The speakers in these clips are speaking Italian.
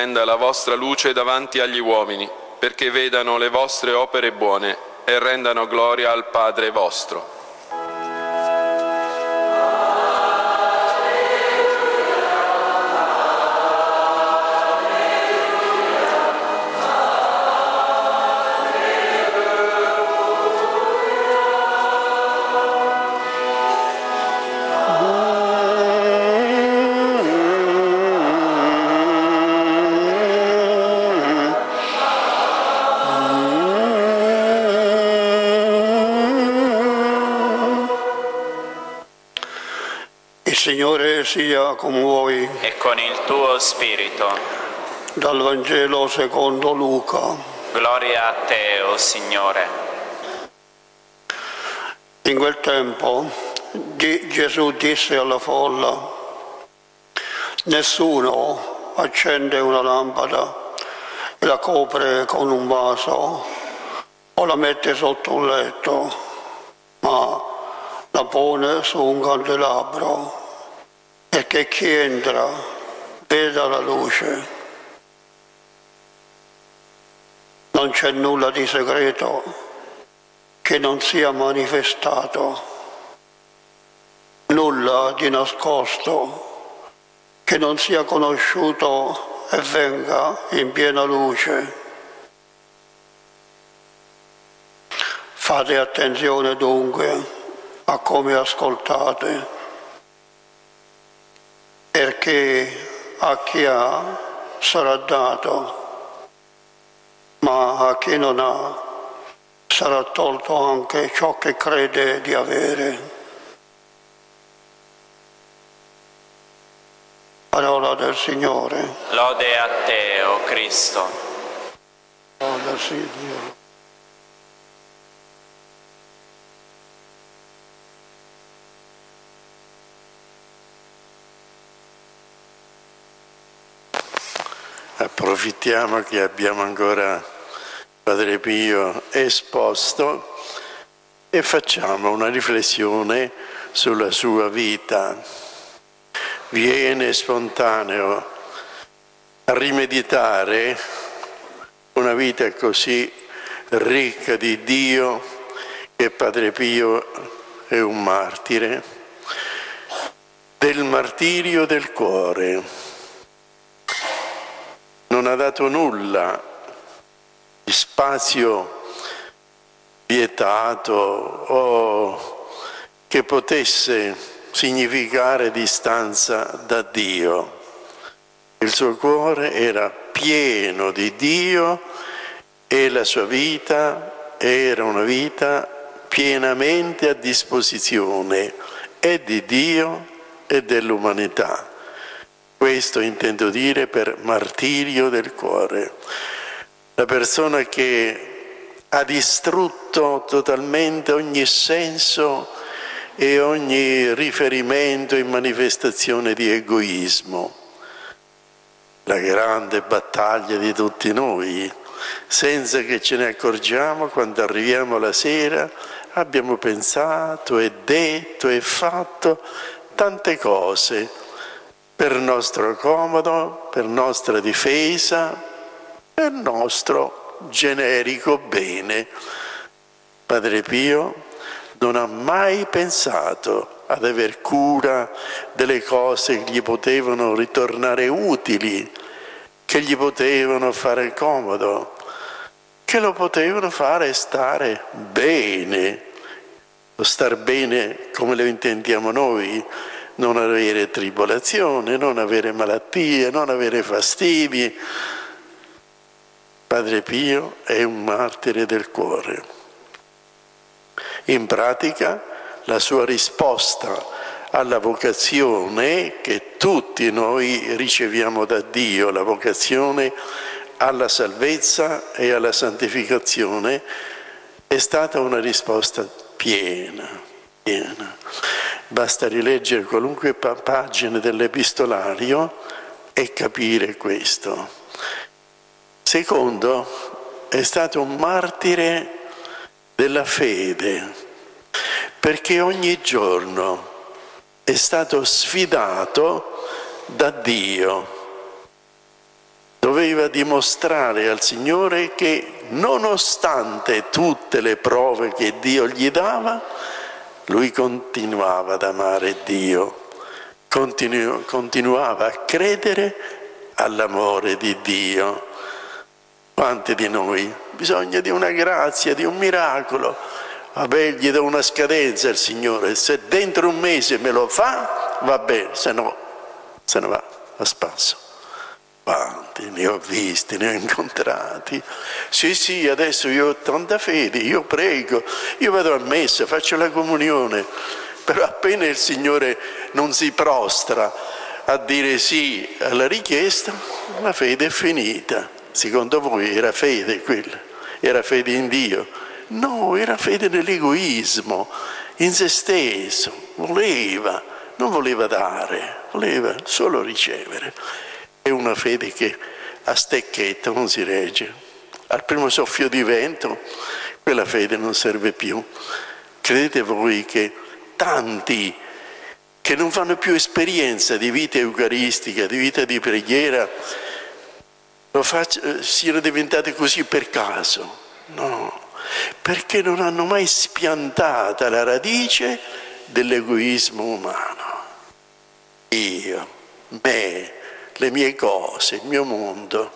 risplenda la vostra luce davanti agli uomini, perché vedano le vostre opere buone e rendano gloria al Padre vostro. Il Signore sia con voi. E con il tuo spirito. Dal Vangelo secondo Luca. Gloria a te, o Signore. In quel tempo Gesù disse alla folla: nessuno accende una lampada e la copre con un vaso o la mette sotto un letto, ma la pone su un candelabro, perché chi entra veda la luce. Non c'è nulla di segreto che non sia manifestato, nulla di nascosto che non sia conosciuto e venga in piena luce. Fate attenzione dunque a come ascoltate, perché a chi ha sarà dato, ma a chi non ha sarà tolto anche ciò che crede di avere. Parola del Signore. Lode a te, o Cristo. Parola del Signore. Approfittiamo che abbiamo ancora Padre Pio esposto e facciamo una riflessione sulla sua vita. Viene spontaneo a rimeditare una vita così ricca di Dio che Padre Pio è un martire del martirio del cuore. Non ha dato nulla di spazio vietato o che potesse significare distanza da Dio. Il suo cuore era pieno di Dio e la sua vita era una vita pienamente a disposizione e di Dio e dell'umanità. Questo intendo dire per martirio del cuore. La persona che ha distrutto totalmente ogni senso e ogni riferimento e manifestazione di egoismo. La grande battaglia di tutti noi, senza che ce ne accorgiamo, quando arriviamo la sera, abbiamo pensato e detto e fatto tante cose per nostro comodo, per nostra difesa, per nostro generico bene. Padre Pio non ha mai pensato ad aver cura delle cose che gli potevano ritornare utili, che gli potevano fare comodo, che lo potevano fare stare bene, o star bene come lo intendiamo noi, non avere tribolazione, non avere malattie, non avere fastidi. Padre Pio è un martire del cuore. In pratica, la sua risposta alla vocazione che tutti noi riceviamo da Dio, la vocazione alla salvezza e alla santificazione, è stata una risposta piena. Basta rileggere qualunque pagina dell'epistolario e capire questo. Secondo, è stato un martire della fede, perché ogni giorno è stato sfidato da Dio doveva dimostrare al Signore che nonostante tutte le prove che Dio gli dava, lui continuava ad amare Dio, continuava a credere all'amore di Dio. Quanti di noi bisogna di una grazia, di un miracolo? Vabbè, gli do una scadenza al Signore, se dentro un mese me lo fa, va bene, se no se ne va a spasso. Quanti ne ho visti, ne ho incontrati. Sì, adesso io ho tanta fede, io prego, io vado a messa, faccio la comunione, però appena il Signore non si prostra a dire sì alla richiesta, la fede è finita. Secondo voi era fede quella? Era fede in Dio? No, era fede nell'egoismo, in se stesso. Non voleva dare, voleva solo ricevere. È una fede che a stecchetta non si regge. Al primo soffio di vento quella fede non serve più. Credete voi che tanti che non fanno più esperienza di vita eucaristica, di vita di preghiera, siano diventati così per caso? No, perché non hanno mai spiantata la radice dell'egoismo umano. Io, me, le mie cose, il mio mondo.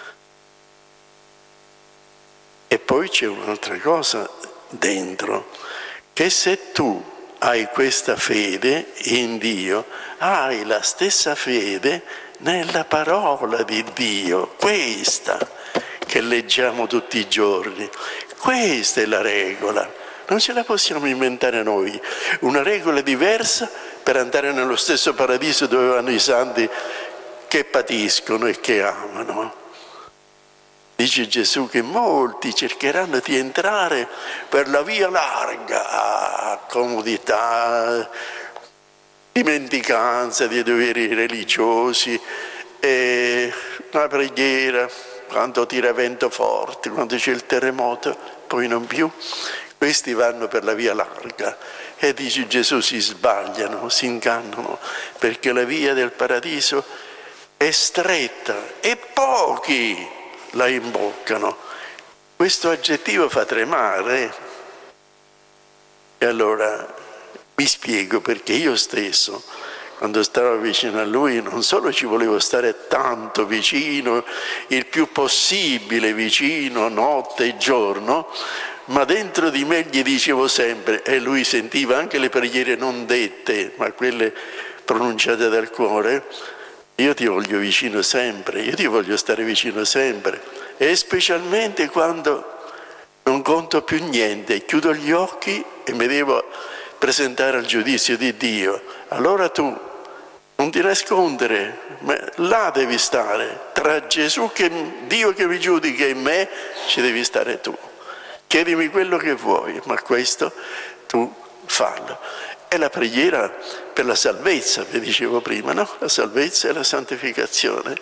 E poi c'è un'altra cosa dentro, che se tu hai questa fede in Dio, hai la stessa fede nella parola di Dio, questa che leggiamo tutti i giorni. Questa è la regola, non ce la possiamo inventare noi, una regola diversa per andare nello stesso paradiso dove vanno i santi che patiscono e che amano. Dice Gesù che molti cercheranno di entrare per la via larga, comodità, dimenticanza dei doveri religiosi, e la preghiera, quando tira vento forte, quando c'è il terremoto, poi non più. Questi vanno per la via larga e dice Gesù si sbagliano, si ingannano, perché la via del paradiso è stretta e pochi la imboccano. Questo aggettivo fa tremare. E allora mi spiego, perché io stesso, quando stavo vicino a lui, non solo ci volevo stare tanto vicino, il più possibile vicino, notte e giorno, ma dentro di me gli dicevo sempre, e lui sentiva anche le preghiere non dette, ma quelle pronunciate dal cuore: io ti voglio vicino sempre, io ti voglio stare vicino sempre, e specialmente quando non conto più niente, chiudo gli occhi e mi devo presentare al giudizio di Dio. Allora tu non ti nascondere, ma là devi stare, tra Gesù, Dio che mi giudica, e me, ci devi stare tu. Chiedimi quello che vuoi, ma questo tu fallo. È la preghiera per la salvezza, vi dicevo prima, no? La salvezza e la santificazione.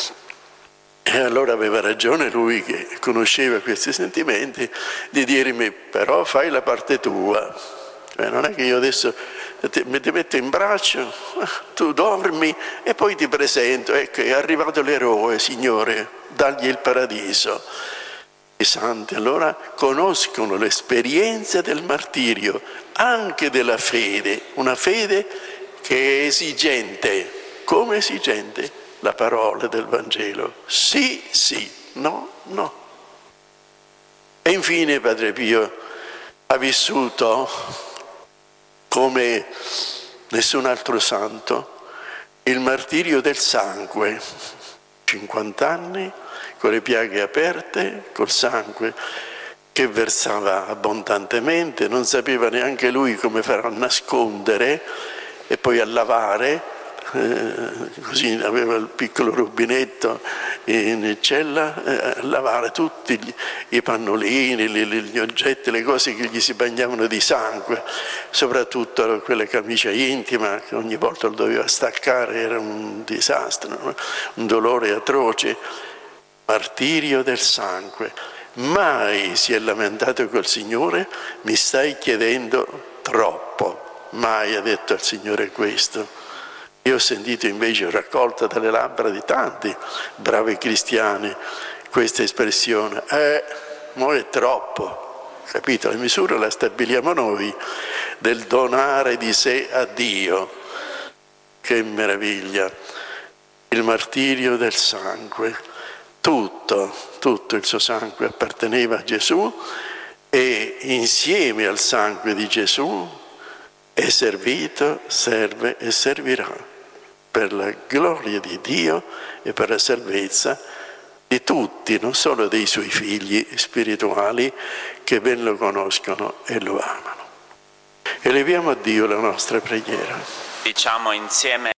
E allora aveva ragione lui, che conosceva questi sentimenti, di dirmi: però fai la parte tua. Non è che io adesso mi ti metto in braccio, tu dormi e poi ti presento, ecco, è arrivato l'eroe, Signore, dagli il paradiso. I santi allora conoscono l'esperienza del martirio, anche della fede, una fede che è esigente. Come esigente? La parola del Vangelo: sì, sì, no, no. E infine Padre Pio ha vissuto come nessun altro santo il martirio del sangue, 50 anni con le piaghe aperte, col sangue che versava abbondantemente, non sapeva neanche lui come fare a nascondere e poi a lavare. Così aveva il piccolo rubinetto in cella, lavare tutti i pannolini, gli oggetti, le cose che gli si bagnavano di sangue, soprattutto quella camicia intima che ogni volta lo doveva staccare, era un disastro, no? Un dolore atroce. Martirio del sangue. Mai si è lamentato col Signore: mi stai chiedendo troppo. Mai ha detto al Signore questo. Io ho sentito invece, raccolta dalle labbra di tanti bravi cristiani, questa espressione, mo è troppo, capito? La misura la stabiliamo noi, del donare di sé a Dio. Che meraviglia! Il martirio del sangue, tutto il suo sangue apparteneva a Gesù e insieme al sangue di Gesù è servito, serve e servirà per la gloria di Dio e per la salvezza di tutti, non solo dei suoi figli spirituali che ben lo conoscono e lo amano. Eleviamo a Dio la nostra preghiera. Diciamo insieme